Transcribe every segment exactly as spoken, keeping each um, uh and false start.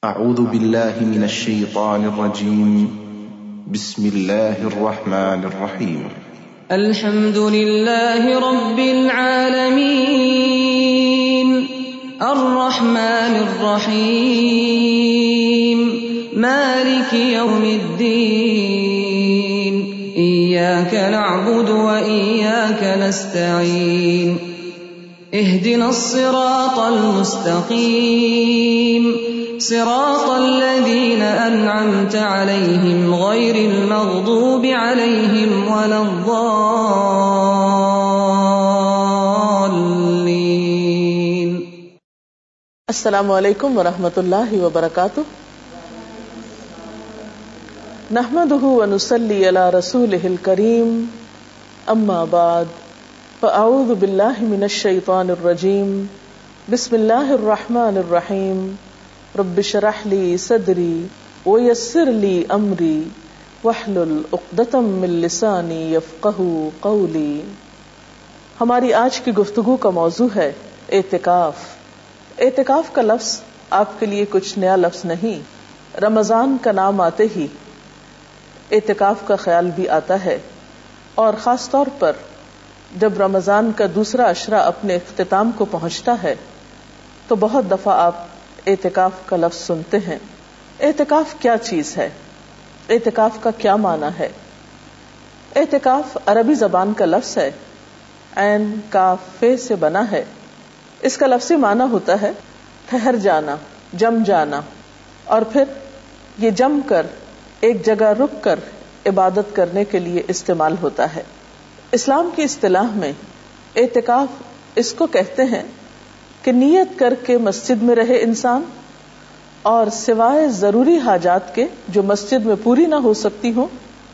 اعوذ باللہ من الشیطان الرجیم بسم اللہ الرحمن الرحیم الحمد للہ رب العالمین الرحمن الرحیم مالک یوم الدین ایاک نعبد و ایاک نستعین اهدنا الصراط المستقیم صراط الذين أنعمت عليهم غير المغضوب عليهم ولا الضالين. السلام علیکم ورحمۃ اللہ وبرکاتہ. نحمده ونصلي على رسوله الكريم اما بعد فاعوذ باللہ من الشیطان الرجیم بسم اللہ الرحمن الرحیم رب اشرح لی صدری ویسر لی امری واحلل عقدۃ من لسانی یفقہوا قولی. ہماری آج کی گفتگو کا موضوع ہے اعتکاف. اعتکاف کا لفظ آپ کے لیے کچھ نیا لفظ نہیں. رمضان کا نام آتے ہی اعتکاف کا خیال بھی آتا ہے، اور خاص طور پر جب رمضان کا دوسرا عشرہ اپنے اختتام کو پہنچتا ہے تو بہت دفعہ آپ اعتکاف کا لفظ سنتے ہیں. اعتکاف کیا چیز ہے؟ اعتکاف کا کیا معنی ہے؟ اعتکاف عربی زبان کا لفظ ہے، عین کاف فے سے بنا ہے. اس کا لفظی معنی ہوتا ہے ٹھہر جانا، جم جانا، اور پھر یہ جم کر ایک جگہ رک کر عبادت کرنے کے لیے استعمال ہوتا ہے. اسلام کی اصطلاح میں اعتکاف اس کو کہتے ہیں کہ نیت کر کے مسجد میں رہے انسان، اور سوائے ضروری حاجات کے جو مسجد میں پوری نہ ہو سکتی ہوں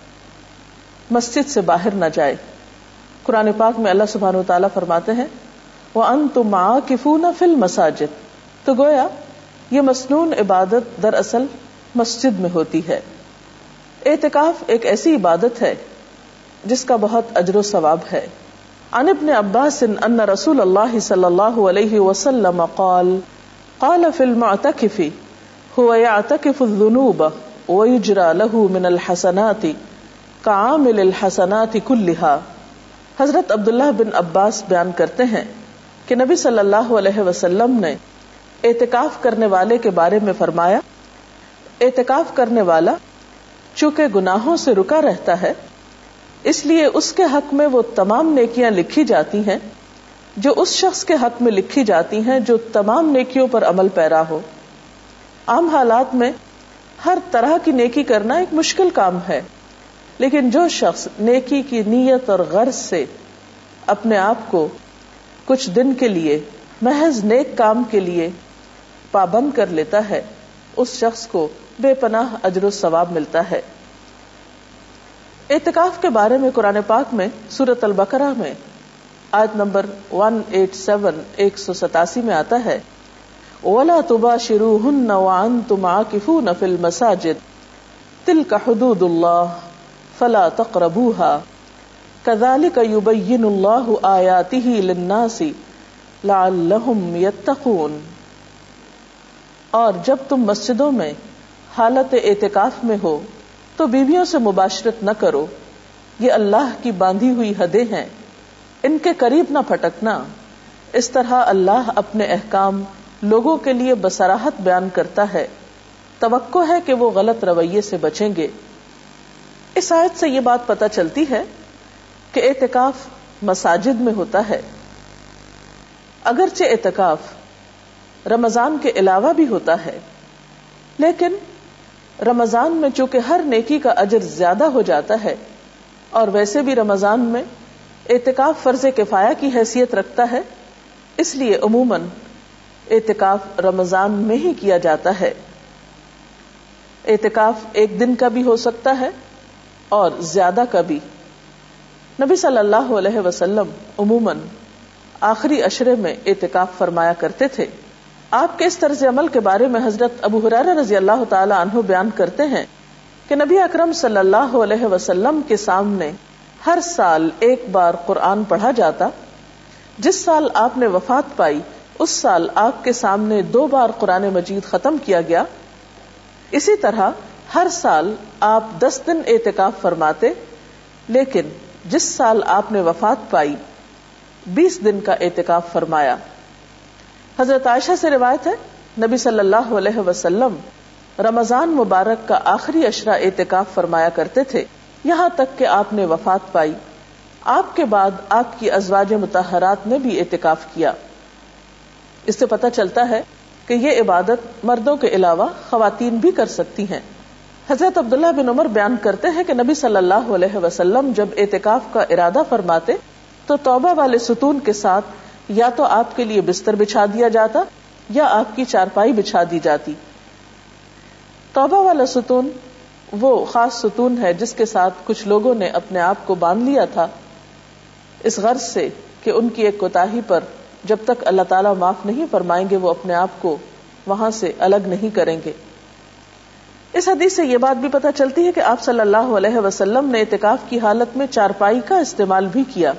مسجد سے باہر نہ جائے. قرآن پاک میں اللہ سبحانہ وتعالیٰ فرماتے ہیں وَأَنْتُمْ عَاكِفُونَ فِي الْمَسَاجِدِ، تو گویا یہ مسنون عبادت دراصل مسجد میں ہوتی ہے. اعتکاف ایک ایسی عبادت ہے جس کا بہت اجر و ثواب ہے. عن ابن عباس ان رسول اللہ صلی اللہ علیہ وسلم قال قال في المعتكف هو يعتكف الذنوب ويجرى له من الحسنات كعامل الحسنات كلها. حضرت عبداللہ بن عباس بیان کرتے ہیں کہ نبی صلی اللہ علیہ وسلم نے اعتکاف کرنے والے کے بارے میں فرمایا، اعتکاف کرنے والا چونکہ گناہوں سے رکا رہتا ہے اس لیے اس کے حق میں وہ تمام نیکیاں لکھی جاتی ہیں جو اس شخص کے حق میں لکھی جاتی ہیں جو تمام نیکیوں پر عمل پیرا ہو. عام حالات میں ہر طرح کی نیکی کرنا ایک مشکل کام ہے، لیکن جو شخص نیکی کی نیت اور غرض سے اپنے آپ کو کچھ دن کے لیے محض نیک کام کے لیے پابند کر لیتا ہے اس شخص کو بے پناہ اجر و ثواب ملتا ہے. اعتکاف کے بارے میں قرآن پاک میں سورۃ البقرہ میں آیت نمبر ایک سو ستاسی ایک سو ستاسی میں آتا ہے وَلَا تُبَاشِرُوهُنَّ وَأَنْتُمْ عَاكِفُونَ فِي الْمَسَاجِدِ تِلْكَ حُدُودُ اللَّهِ فَلَا تَقْرَبُوهَا كَذَلِكَ يُبَيِّنُ اللَّهُ آيَاتِهِ لِلنَّاسِ لَعَلَّهُمْ يَتَّقُونَ. اور جب تم مسجدوں میں حالت اعتکاف میں ہو تو بیویوں سے مباشرت نہ کرو، یہ اللہ کی باندھی ہوئی حدیں ہیں، ان کے قریب نہ پھٹکنا. اس طرح اللہ اپنے احکام لوگوں کے لیے بصراحت بیان کرتا ہے، توقع ہے کہ وہ غلط رویے سے بچیں گے. اس آیت سے یہ بات پتہ چلتی ہے کہ اعتکاف مساجد میں ہوتا ہے. اگرچہ اعتکاف رمضان کے علاوہ بھی ہوتا ہے، لیکن رمضان میں چونکہ ہر نیکی کا اجر زیادہ ہو جاتا ہے، اور ویسے بھی رمضان میں اعتکاف فرض کفایہ کی حیثیت رکھتا ہے، اس لیے عموماً اعتکاف رمضان میں ہی کیا جاتا ہے. اعتکاف ایک دن کا بھی ہو سکتا ہے اور زیادہ کا بھی. نبی صلی اللہ علیہ وسلم عموماً آخری عشرے میں اعتکاف فرمایا کرتے تھے. آپ کے اس طرز عمل کے بارے میں حضرت ابو ہریرہ رضی اللہ تعالی عنہ بیان کرتے ہیں کہ نبی اکرم صلی اللہ علیہ وسلم کے سامنے ہر سال ایک بار قرآن پڑھا جاتا. جس سال آپ نے وفات پائی اس سال آپ کے سامنے دو بار قرآن مجید ختم کیا گیا اسی طرح ہر سال آپ دس دن اعتکاف فرماتے، لیکن جس سال آپ نے وفات پائی بیس دن کا اعتکاف فرمایا۔ حضرت عائشہ سے روایت ہے نبی صلی اللہ علیہ وسلم رمضان مبارک کا آخری عشرہ اعتکاف فرمایا کرتے تھے یہاں تک کہ آپ نے وفات پائی۔ آپ کے بعد آپ کی ازواج مطہرات نے بھی اعتکاف کیا۔ اس سے پتہ چلتا ہے کہ یہ عبادت مردوں کے علاوہ خواتین بھی کر سکتی ہیں۔ حضرت عبداللہ بن عمر بیان کرتے ہیں کہ نبی صلی اللہ علیہ وسلم جب اعتکاف کا ارادہ فرماتے تو توبہ والے ستون کے ساتھ یا تو آپ کے لیے بستر بچھا دیا جاتا یا آپ کی چارپائی بچھا دی جاتی۔ توبہ والا ستون وہ خاص ستون ہے جس کے ساتھ کچھ لوگوں نے اپنے آپ کو باندھ لیا تھا اس غرض سے کہ ان کی ایک کوتاہی پر جب تک اللہ تعالیٰ معاف نہیں فرمائیں گے وہ اپنے آپ کو وہاں سے الگ نہیں کریں گے۔ اس حدیث سے یہ بات بھی پتہ چلتی ہے کہ آپ صلی اللہ علیہ وسلم نے اعتکاف کی حالت میں چارپائی کا استعمال بھی کیا۔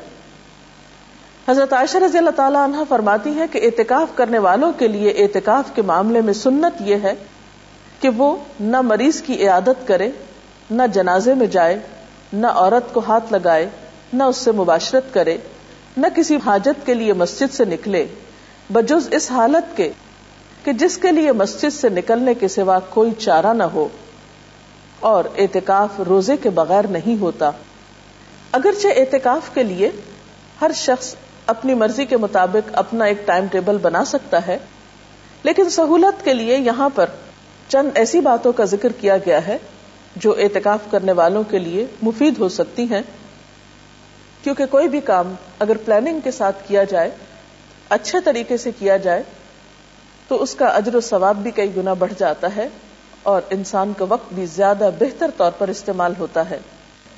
حضرت عائشہ رضی اللہ تعالیٰ عنہ فرماتی ہے کہ اعتکاف کرنے والوں کے لیے اعتکاف کے معاملے میں سنت یہ ہے کہ وہ نہ مریض کی عیادت کرے، نہ جنازے میں جائے، نہ عورت کو ہاتھ لگائے، نہ اس سے مباشرت کرے، نہ کسی حاجت کے لیے مسجد سے نکلے بجز اس حالت کے کہ جس کے لیے مسجد سے نکلنے کے سوا کوئی چارہ نہ ہو، اور اعتکاف روزے کے بغیر نہیں ہوتا۔ اگرچہ اعتکاف کے لیے ہر شخص اپنی مرضی کے مطابق اپنا ایک ٹائم ٹیبل بنا سکتا ہے، لیکن سہولت کے لیے یہاں پر چند ایسی باتوں کا ذکر کیا گیا ہے جو اعتکاف کرنے والوں کے لیے مفید ہو سکتی ہیں، کیونکہ کوئی بھی کام اگر پلاننگ کے ساتھ کیا جائے، اچھے طریقے سے کیا جائے، تو اس کا اجر و ثواب بھی کئی گنا بڑھ جاتا ہے اور انسان کا وقت بھی زیادہ بہتر طور پر استعمال ہوتا ہے۔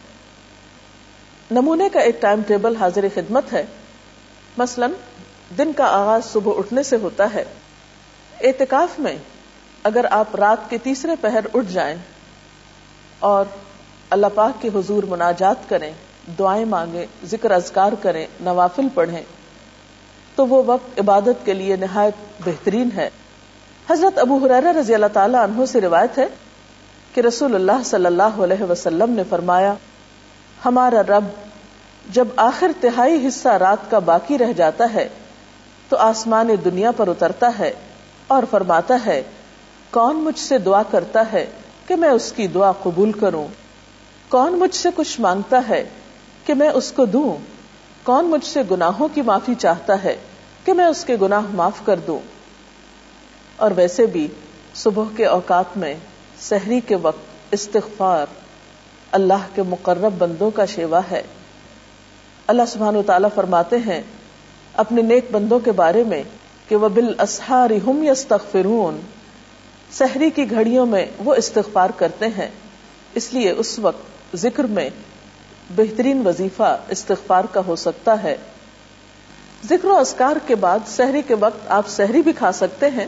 نمونے کا ایک ٹائم ٹیبل حاضر خدمت ہے۔ مثلا دن کا آغاز صبح اٹھنے سے ہوتا ہے۔ اعتکاف میں اگر آپ رات کے تیسرے پہر اٹھ جائیں اور اللہ پاک کے حضور مناجات کریں، دعائیں مانگیں، ذکر اذکار کریں، نوافل پڑھیں، تو وہ وقت عبادت کے لیے نہایت بہترین ہے۔ حضرت ابو ہریرہ رضی اللہ تعالی عنہ سے روایت ہے کہ رسول اللہ صلی اللہ علیہ وسلم نے فرمایا، ہمارا رب جب آخر تہائی حصہ رات کا باقی رہ جاتا ہے تو آسمان دنیا پر اترتا ہے اور فرماتا ہے، کون مجھ سے دعا کرتا ہے کہ میں اس کی دعا قبول کروں؟ کون مجھ سے کچھ مانگتا ہے کہ میں اس کو دوں؟ کون مجھ سے گناہوں کی معافی چاہتا ہے کہ میں اس کے گناہ معاف کر دوں؟ اور ویسے بھی صبح کے اوقات میں سحری کے وقت استغفار اللہ کے مقرب بندوں کا شیوا ہے۔ اللہ سبحانہ و تعالیٰ فرماتے ہیں اپنے نیک بندوں کے بارے میں کہ وَبِالْأَسْحَارِ هُمْ يَسْتَغْفِرُونَ، سحری کی گھڑیوں میں وہ استغفار کرتے ہیں، اس لیے اس وقت ذکر میں بہترین وظیفہ استغفار کا ہو سکتا ہے۔ ذکر و اذکار کے بعد سحری کے وقت آپ سحری بھی کھا سکتے ہیں۔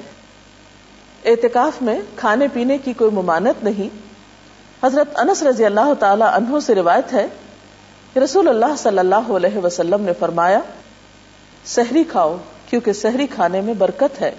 اعتکاف میں کھانے پینے کی کوئی ممانعت نہیں۔ حضرت انس رضی اللہ تعالی عنہ سے روایت ہے کہ رسول اللہ صلی اللہ علیہ وسلم نے فرمایا، سحری کھاؤ کیونکہ سحری کھانے میں برکت ہے۔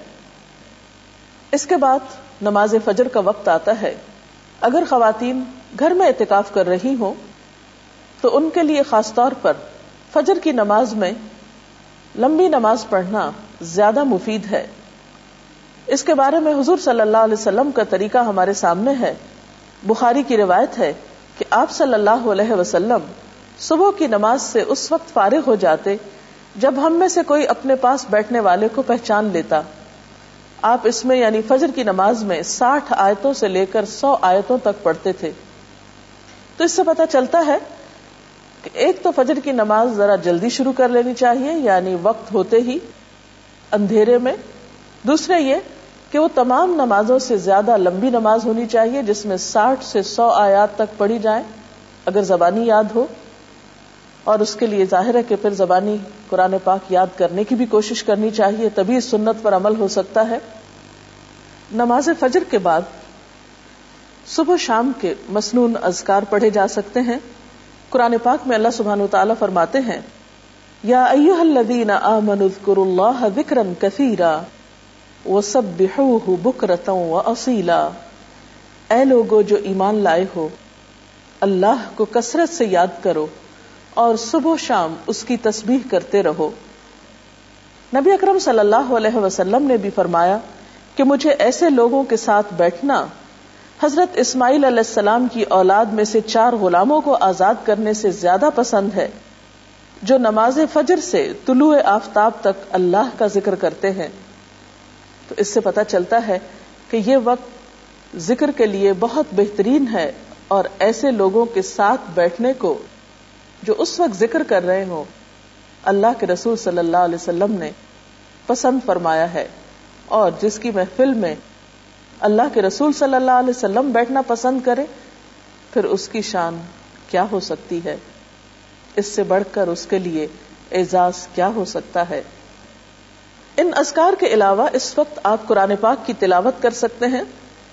اس کے بعد نماز فجر کا وقت آتا ہے۔ اگر خواتین گھر میں اعتکاف کر رہی ہوں تو ان کے لیے خاص طور پر فجر کی نماز میں لمبی نماز پڑھنا زیادہ مفید ہے۔ اس کے بارے میں حضور صلی اللہ علیہ وسلم کا طریقہ ہمارے سامنے ہے۔ بخاری کی روایت ہے کہ آپ صلی اللہ علیہ وسلم صبح کی نماز سے اس وقت فارغ ہو جاتے جب ہم میں سے کوئی اپنے پاس بیٹھنے والے کو پہچان لیتا۔ آپ اس میں یعنی فجر کی نماز میں ساٹھ آیتوں سے لے کر سو آیتوں تک پڑھتے تھے۔ تو اس سے پتہ چلتا ہے کہ ایک تو فجر کی نماز ذرا جلدی شروع کر لینی چاہیے، یعنی وقت ہوتے ہی اندھیرے میں۔ دوسرے یہ کہ وہ تمام نمازوں سے زیادہ لمبی نماز ہونی چاہیے جس میں ساٹھ سے سو آیات تک پڑھی جائیں اگر زبانی یاد ہو، اور اس کے لیے ظاہر ہے کہ پھر زبانی قرآن پاک یاد کرنے کی بھی کوشش کرنی چاہیے، تبھی اس سنت پر عمل ہو سکتا ہے۔ نماز فجر کے بعد صبح شام کے مسنون اذکار پڑھے جا سکتے ہیں۔ قرآن پاک میں اللہ سبحانہ وتعالی فرماتے ہیں، یا ایھا الذین آمنوا اذکروا اللہ ذکرا کثیرا وسبحوہ بکرۃ واصیلا۔ اے لوگو جو ایمان لائے ہو، اللہ کو کثرت سے یاد کرو اور صبح و شام اس کی تسبیح کرتے رہو۔ نبی اکرم صلی اللہ علیہ وسلم نے بھی فرمایا کہ مجھے ایسے لوگوں کے ساتھ بیٹھنا حضرت اسماعیل علیہ السلام کی اولاد میں سے چار غلاموں کو آزاد کرنے سے زیادہ پسند ہے، جو نماز فجر سے طلوع آفتاب تک اللہ کا ذکر کرتے ہیں۔ تو اس سے پتہ چلتا ہے کہ یہ وقت ذکر کے لیے بہت بہترین ہے، اور ایسے لوگوں کے ساتھ بیٹھنے کو جو اس وقت ذکر کر رہے ہوں اللہ کے رسول صلی اللہ علیہ وسلم نے پسند فرمایا ہے، اور جس کی محفل میں اللہ کے رسول صلی اللہ علیہ وسلم بیٹھنا پسند کرے، پھر اس کی شان کیا ہو سکتی ہے؟ اس سے بڑھ کر اس کے لیے اعزاز کیا ہو سکتا ہے؟ ان اذکار کے علاوہ اس وقت آپ قرآن پاک کی تلاوت کر سکتے ہیں،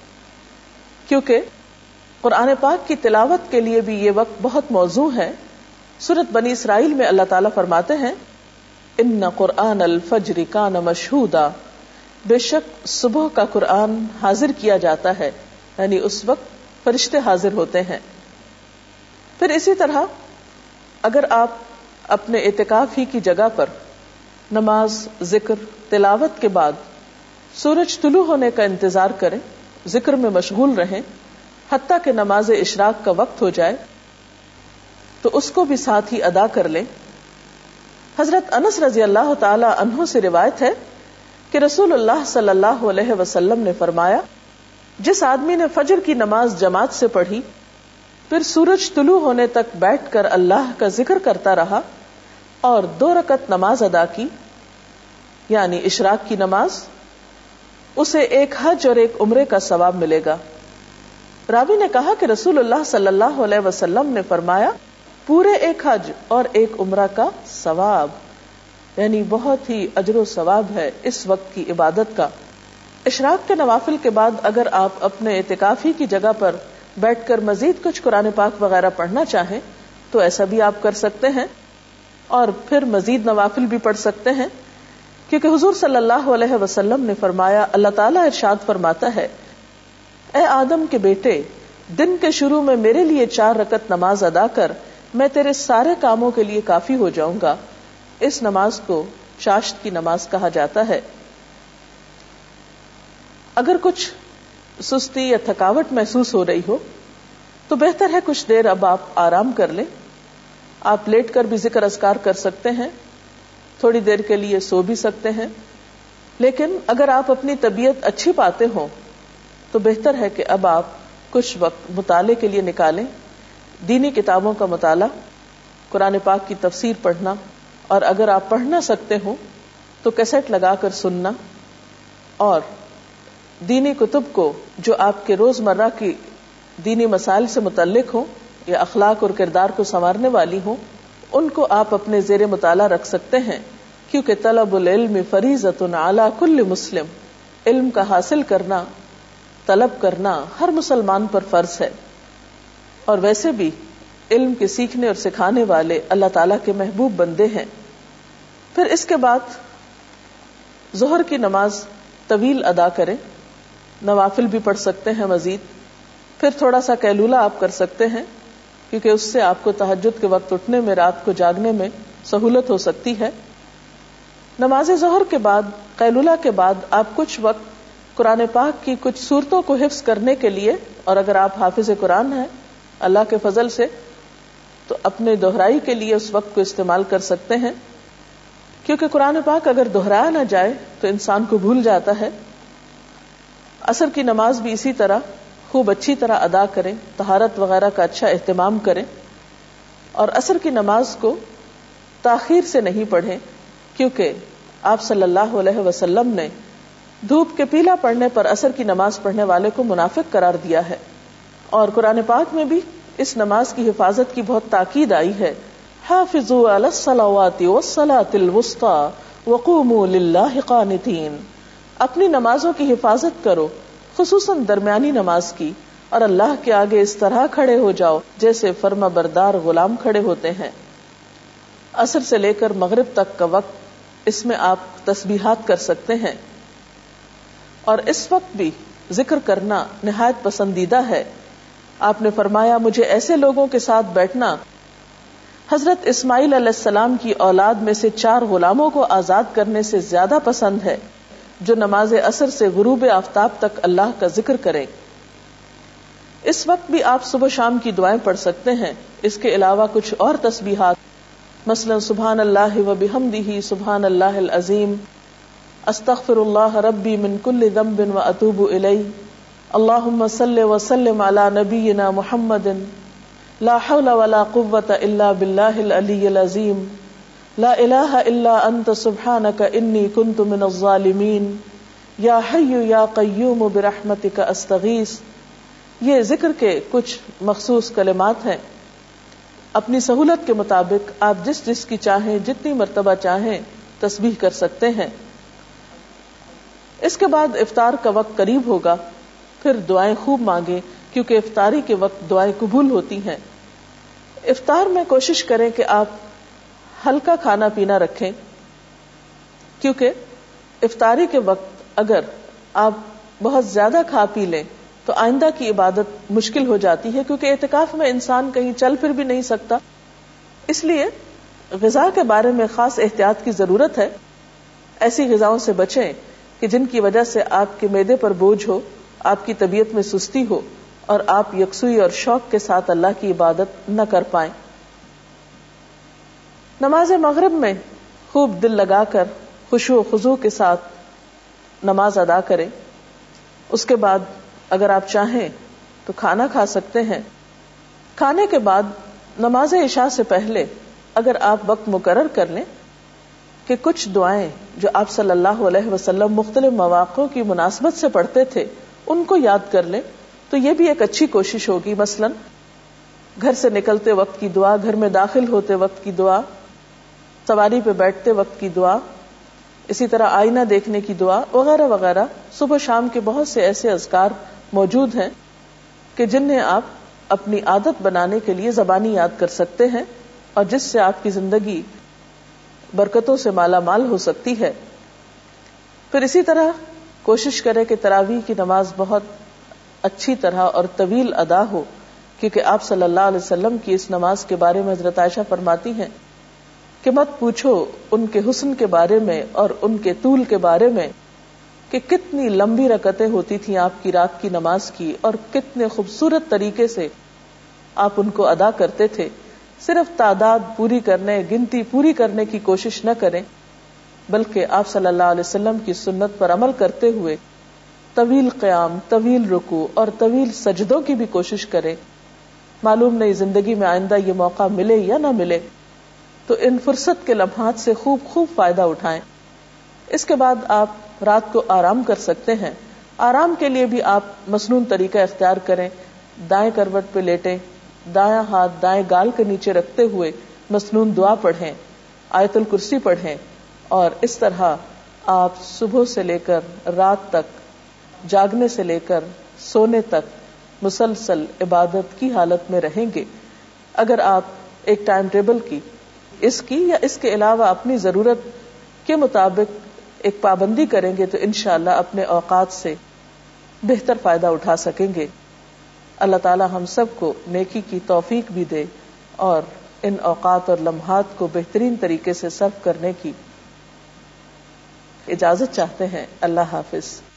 کیونکہ قرآن پاک کی تلاوت کے لیے بھی یہ وقت بہت موزوں ہے۔ سورۃ بنی اسرائیل میں اللہ تعالیٰ فرماتے ہیں ان قرآن الفجر کان مشہودا، بے شک صبح کا قرآن حاضر کیا جاتا ہے، یعنی اس وقت فرشتے حاضر ہوتے ہیں۔ پھر اسی طرح اگر آپ اپنے اعتکاف ہی کی جگہ پر نماز، ذکر، تلاوت کے بعد سورج طلوع ہونے کا انتظار کریں، ذکر میں مشغول رہیں حتیٰ کہ نماز اشراق کا وقت ہو جائے، تو اس کو بھی ساتھ ہی ادا کر لیں۔ حضرت انس رضی اللہ تعالی عنہ سے روایت ہے کہ رسول اللہ صلی اللہ علیہ وسلم نے فرمایا، جس آدمی نے فجر کی نماز جماعت سے پڑھی، پھر سورج طلوع ہونے تک بیٹھ کر اللہ کا ذکر کرتا رہا اور دو رکعت نماز ادا کی، یعنی اشراق کی نماز، اسے ایک حج اور ایک عمرے کا ثواب ملے گا۔ راوی نے کہا کہ رسول اللہ صلی اللہ علیہ وسلم نے فرمایا، پورے ایک حج اور ایک عمرہ کا ثواب، یعنی بہت ہی اجر و ثواب ہے اس وقت کی عبادت کا۔ اشراق کے نوافل کے بعد اگر آپ اپنے اعتکافی کی جگہ پر بیٹھ کر مزید کچھ قرآن پاک وغیرہ پڑھنا چاہیں تو ایسا بھی آپ کر سکتے ہیں، اور پھر مزید نوافل بھی پڑھ سکتے ہیں، کیونکہ حضور صلی اللہ علیہ وسلم نے فرمایا، اللہ تعالیٰ ارشاد فرماتا ہے، اے آدم کے بیٹے، دن کے شروع میں میرے لیے چار رکعت نماز ادا کر، میں تیرے سارے کاموں کے لیے کافی ہو جاؤں گا۔ اس نماز کو چاشت کی نماز کہا جاتا ہے۔ اگر کچھ سستی یا تھکاوٹ محسوس ہو رہی ہو تو بہتر ہے کچھ دیر اب آپ آرام کر لیں۔ آپ لیٹ کر بھی ذکر اذکار کر سکتے ہیں، تھوڑی دیر کے لیے سو بھی سکتے ہیں، لیکن اگر آپ اپنی طبیعت اچھی پاتے ہوں تو بہتر ہے کہ اب آپ کچھ وقت مطالعے کے لیے نکالیں۔ دینی کتابوں کا مطالعہ، قرآن پاک کی تفسیر پڑھنا، اور اگر آپ پڑھ نہ سکتے ہوں تو کیسٹ لگا کر سننا، اور دینی کتب کو جو آپ کے روزمرہ کی دینی مسائل سے متعلق ہوں یا اخلاق اور کردار کو سنوارنے والی ہوں، ان کو آپ اپنے زیر مطالعہ رکھ سکتے ہیں، کیونکہ طلب العلم فریضۃ علی کل مسلم، علم کا حاصل کرنا، طلب کرنا ہر مسلمان پر فرض ہے۔ اور ویسے بھی علم کے سیکھنے اور سکھانے والے اللہ تعالیٰ کے محبوب بندے ہیں۔ پھر اس کے بعد ظہر کی نماز طویل ادا کریں، نوافل بھی پڑھ سکتے ہیں مزید، پھر تھوڑا سا قیلولہ آپ کر سکتے ہیں، کیونکہ اس سے آپ کو تہجد کے وقت اٹھنے میں، رات کو جاگنے میں سہولت ہو سکتی ہے۔ نماز ظہر کے بعد، قیلولہ کے بعد آپ کچھ وقت قرآن پاک کی کچھ سورتوں کو حفظ کرنے کے لیے، اور اگر آپ حافظ قرآن ہیں اللہ کے فضل سے تو اپنے دہرائی کے لیے اس وقت کو استعمال کر سکتے ہیں، کیونکہ قرآن پاک اگر دہرایا نہ جائے تو انسان کو بھول جاتا ہے۔ عصر کی نماز بھی اسی طرح خوب اچھی طرح ادا کریں، طہارت وغیرہ کا اچھا اہتمام کریں، اور عصر کی نماز کو تاخیر سے نہیں پڑھیں، کیونکہ آپ صلی اللہ علیہ وسلم نے دھوپ کے پیلا پڑنے پر عصر کی نماز پڑھنے والے کو منافق قرار دیا ہے۔ اور قرآن پاک میں بھی اس نماز کی حفاظت کی بہت تاکید آئی ہے، حافظوا علی الصلوات والصلاة الوسطى وقوموا للہ قانتین، اپنی نمازوں کی حفاظت کرو، خصوصاً درمیانی نماز کی، اور اللہ کے آگے اس طرح کھڑے ہو جاؤ جیسے فرما بردار غلام کھڑے ہوتے ہیں۔ عصر سے لے کر مغرب تک کا وقت، اس میں آپ تسبیحات کر سکتے ہیں، اور اس وقت بھی ذکر کرنا نہایت پسندیدہ ہے. آپ نے فرمایا مجھے ایسے لوگوں کے ساتھ بیٹھنا حضرت اسماعیل علیہ السلام کی اولاد میں سے چار غلاموں کو آزاد کرنے سے زیادہ پسند ہے جو نماز عصر سے غروب آفتاب تک اللہ کا ذکر کریں. اس وقت بھی آپ صبح شام کی دعائیں پڑھ سکتے ہیں. اس کے علاوہ کچھ اور تسبیحات مثلا سبحان اللہ و بحمدہ سبحان اللہ العظیم، استغفر اللہ ربی من کل ذنب و اتوب الیہ، اللہم صلی وسلم علی نبینا محمد، لا حول ولا قوة الا باللہ العلی العظیم، لا الہ الا انت سبحانک انی کنت من الظالمین، یا حی یا قیوم برحمتک استغیث. یہ ذکر کے کچھ مخصوص کلمات ہیں. اپنی سہولت کے مطابق آپ جس جس کی چاہیں جتنی مرتبہ چاہیں تسبیح کر سکتے ہیں. اس کے بعد افطار کا وقت قریب ہوگا، پھر دعائیں خوب مانگیں کیونکہ افطاری کے وقت دعائیں قبول ہوتی ہیں. افطار میں کوشش کریں کہ آپ ہلکا کھانا پینا رکھیں کیونکہ افطاری کے وقت اگر آپ بہت زیادہ کھا پی لیں تو آئندہ کی عبادت مشکل ہو جاتی ہے، کیونکہ اعتکاف میں انسان کہیں چل پھر بھی نہیں سکتا. اس لیے غذا کے بارے میں خاص احتیاط کی ضرورت ہے. ایسی غذاؤں سے بچیں کہ جن کی وجہ سے آپ کے معدے پر بوجھ ہو، آپ کی طبیعت میں سستی ہو اور آپ یکسوئی اور شوق کے ساتھ اللہ کی عبادت نہ کر پائیں. نماز مغرب میں خوب دل لگا کر خشوع و خضوع کے ساتھ نماز ادا کریں. اس کے بعد اگر آپ چاہیں تو کھانا کھا سکتے ہیں. کھانے کے بعد نماز عشاء سے پہلے اگر آپ وقت مقرر کر لیں کہ کچھ دعائیں جو آپ صلی اللہ علیہ وسلم مختلف مواقع کی مناسبت سے پڑھتے تھے ان کو یاد کر لیں تو یہ بھی ایک اچھی کوشش ہوگی. مثلا گھر سے نکلتے وقت کی دعا، گھر میں داخل ہوتے وقت کی دعا، سواری پہ بیٹھتے وقت کی دعا، اسی طرح آئینہ دیکھنے کی دعا وغیرہ وغیرہ. صبح شام کے بہت سے ایسے اذکار موجود ہیں کہ جنہیں آپ اپنی عادت بنانے کے لیے زبانی یاد کر سکتے ہیں اور جس سے آپ کی زندگی برکتوں سے مالا مال ہو سکتی ہے. پھر اسی طرح کوشش کریں کہ تراویح کی نماز بہت اچھی طرح اور طویل ادا ہو، کیونکہ آپ صلی اللہ علیہ وسلم کی اس نماز کے بارے میں حضرت عائشہ فرماتی ہیں کہ مت پوچھو ان کے حسن کے بارے میں اور ان کے طول کے بارے میں کہ کتنی لمبی رکعتیں ہوتی تھیں آپ کی رات کی نماز کی اور کتنے خوبصورت طریقے سے آپ ان کو ادا کرتے تھے. صرف تعداد پوری کرنے، گنتی پوری کرنے کی کوشش نہ کریں بلکہ آپ صلی اللہ علیہ وسلم کی سنت پر عمل کرتے ہوئے طویل قیام، طویل رکوع اور طویل سجدوں کی بھی کوشش کریں. معلوم نہیں زندگی میں آئندہ یہ موقع ملے یا نہ ملے، تو ان فرصت کے لمحات سے خوب خوب فائدہ اٹھائیں. اس کے بعد آپ رات کو آرام کر سکتے ہیں. آرام کے لیے بھی آپ مسنون طریقہ اختیار کریں. دائیں کروٹ پہ لیٹیں، دایاں ہاتھ دائیں گال کے نیچے رکھتے ہوئے مسنون دعا پڑھیں، آیت الکرسی پڑھیں، اور اس طرح آپ صبح سے لے کر رات تک، جاگنے سے لے کر سونے تک مسلسل عبادت کی حالت میں رہیں گے. اگر آپ ایک ٹائم ٹیبل کی اس کی یا اس کے علاوہ اپنی ضرورت کے مطابق ایک پابندی کریں گے تو انشاءاللہ اپنے اوقات سے بہتر فائدہ اٹھا سکیں گے. اللہ تعالی ہم سب کو نیکی کی توفیق بھی دے اور ان اوقات اور لمحات کو بہترین طریقے سے صرف کرنے کی اجازت چاہتے ہیں. اللہ حافظ.